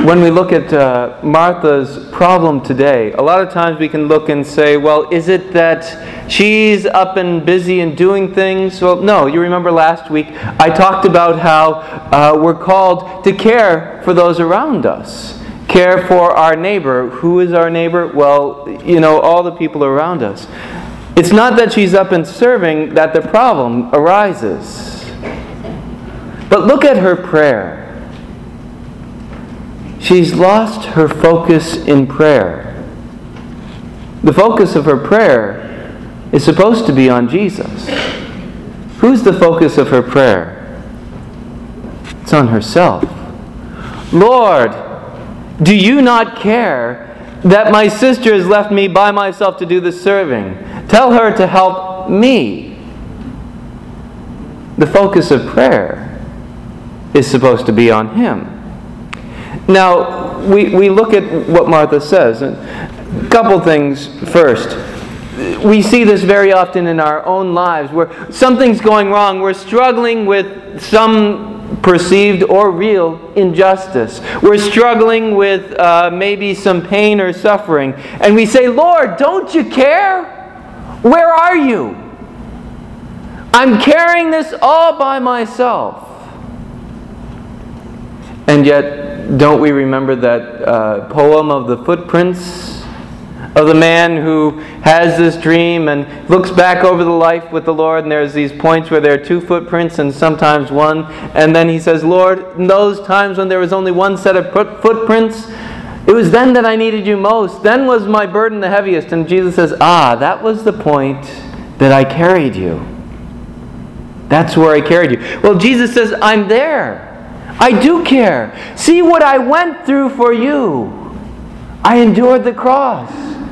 When we look at Martha's problem today, a lot of times we can look and say, well, is it that she's up and busy and doing things? Well, no. You remember last week I talked about how we're called to care for those around us. Care for our neighbor. Who is our neighbor? Well, all the people around us. It's not that she's up and serving that the problem arises. But look at her prayer. She's lost her focus in prayer. The focus of her prayer is supposed to be on Jesus. Who's the focus of her prayer? It's on herself. Lord, do you not care that my sister has left me by myself to do the serving? Tell her to help me. The focus of prayer is supposed to be on Him. Now, we look at what Martha says. A couple things first. We see this very often in our own lives where something's going wrong. We're struggling with some perceived or real injustice. We're struggling with maybe some pain or suffering. And we say, Lord, don't you care? Where are you? I'm carrying this all by myself. And yet, don't we remember that poem of the footprints of the man who has this dream and looks back over the life with the Lord, and there's these points where there are two footprints and sometimes one, and then he says, Lord, in those times when there was only one set of footprints, it was then that I needed you most. Then was my burden the heaviest. And Jesus says, that was the point that I carried you. That's where I carried you. Well, Jesus says, I'm there. I do care. See what I went through for you. I endured the cross.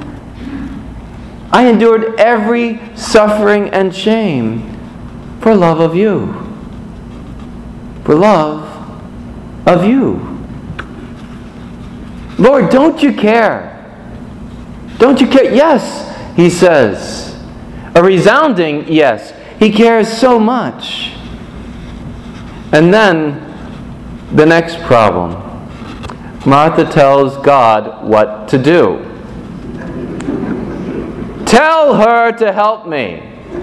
I endured every suffering and shame for love of you. For love of you. Lord, don't you care? Don't you care? Yes, he says. A resounding yes. He cares so much. And then the next problem. Martha tells God what to do. Tell her to help me.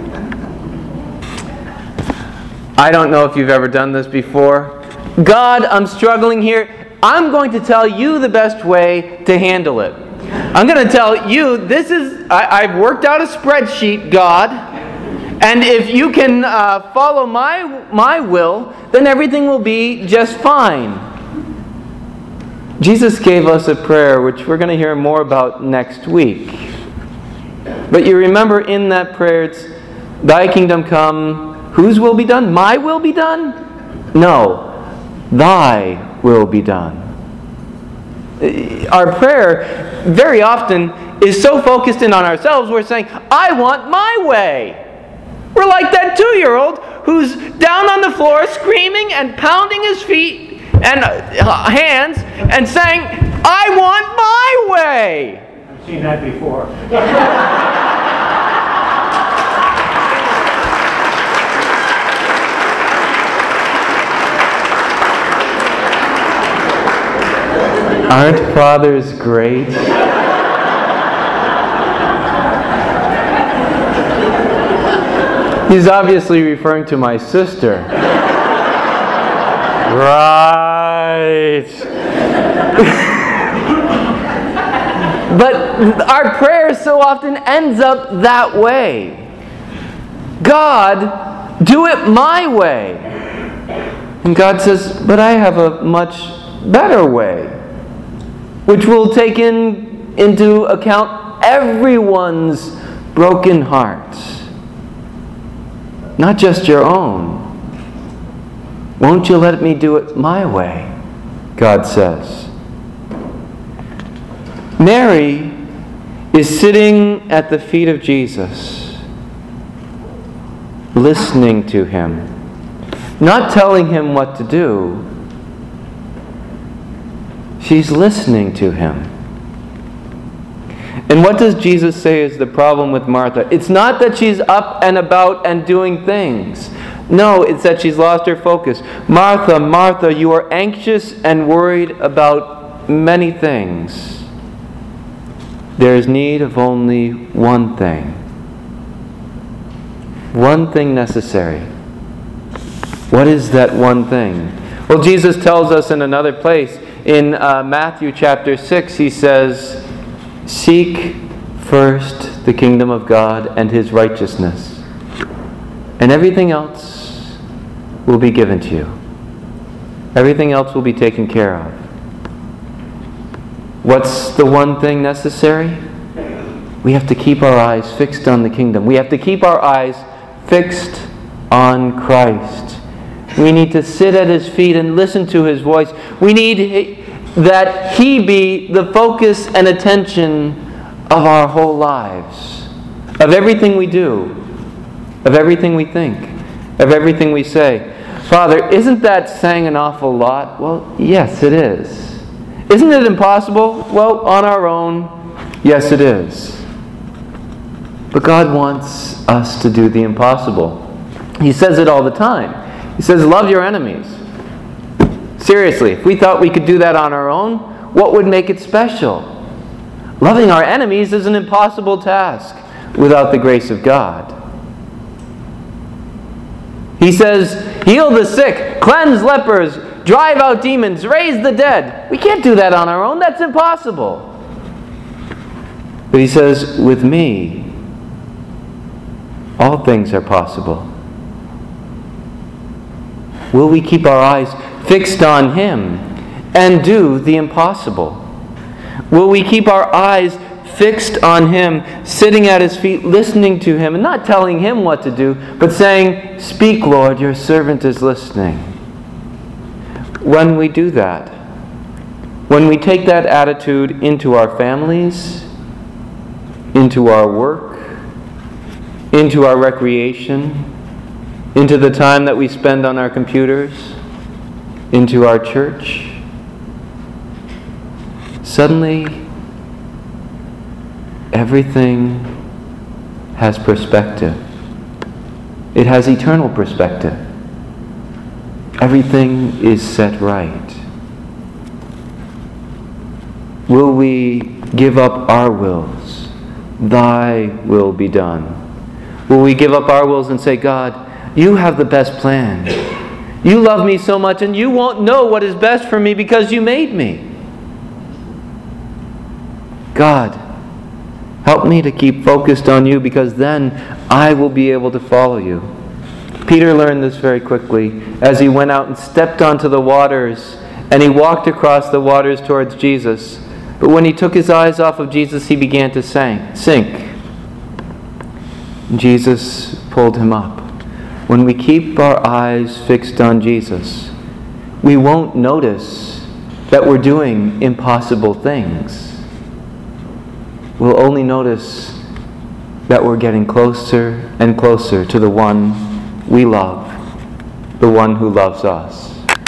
I don't know if you've ever done this before. God, I'm struggling here. I'm going to tell you the best way to handle it. I'm going to tell you, I've worked out a spreadsheet, God, and if you can follow my will, then everything will be just fine. Jesus gave us a prayer, which we're going to hear more about next week. But you remember in that prayer, it's, Thy kingdom come, whose will be done? My will be done? No, Thy will be done. Our prayer very often is so focused in on ourselves, we're saying, I want my way. We're like that 2-year-old who's down on the floor screaming and pounding his feet and hands and saying, I want my way. I've seen that before. Aren't fathers great? He's obviously referring to my sister. Right. But our prayer so often ends up that way. God, do it my way. And God says, but I have a much better way, which will take into account everyone's broken hearts. Not just your own. Won't you let me do it my way? God says. Mary is sitting at the feet of Jesus, listening to Him, not telling Him what to do. She's listening to Him. And what does Jesus say is the problem with Martha? It's not that she's up and about and doing things. No, it's that she's lost her focus. Martha, Martha, you are anxious and worried about many things, there is need of only one thing. One thing necessary. What is that one thing? Well, Jesus tells us in another place, in Matthew chapter 6, he says, "Seek first the kingdom of God and His righteousness, and everything else will be given to you." Everything else will be taken care of. What's the one thing necessary? We have to keep our eyes fixed on the kingdom. We have to keep our eyes fixed on Christ. We need to sit at His feet and listen to His voice. We need that He be the focus and attention of our whole lives, of everything we do, of everything we think, of everything we say. Father, isn't that saying an awful lot? Well, yes, it is. Isn't it impossible? Well, on our own, yes, it is. But God wants us to do the impossible. He says it all the time. He says, love your enemies. Seriously, if we thought we could do that on our own, what would make it special? Loving our enemies is an impossible task without the grace of God. He says, heal the sick, cleanse lepers, drive out demons, raise the dead. We can't do that on our own. That's impossible. But He says, with me, all things are possible. Will we keep our eyes fixed on Him and do the impossible? Will we keep our eyes fixed on Him, sitting at His feet, listening to Him, and not telling Him what to do, but saying, "Speak, Lord, your servant is listening"? When we do that, when we take that attitude into our families, into our work, into our recreation, into the time that we spend on our computers, into our church, suddenly everything has perspective. It has eternal perspective. Everything is set right. Will we give up our wills? Thy will be done. Will we give up our wills and say, God, You have the best plan. You love me so much, and You won't know what is best for me because You made me. God, help me to keep focused on You, because then I will be able to follow You. Peter learned this very quickly as he went out and stepped onto the waters, and he walked across the waters towards Jesus. But when he took his eyes off of Jesus, he began to sink. Jesus pulled him up. When we keep our eyes fixed on Jesus, we won't notice that we're doing impossible things. We'll only notice that we're getting closer and closer to the one we love, the one who loves us.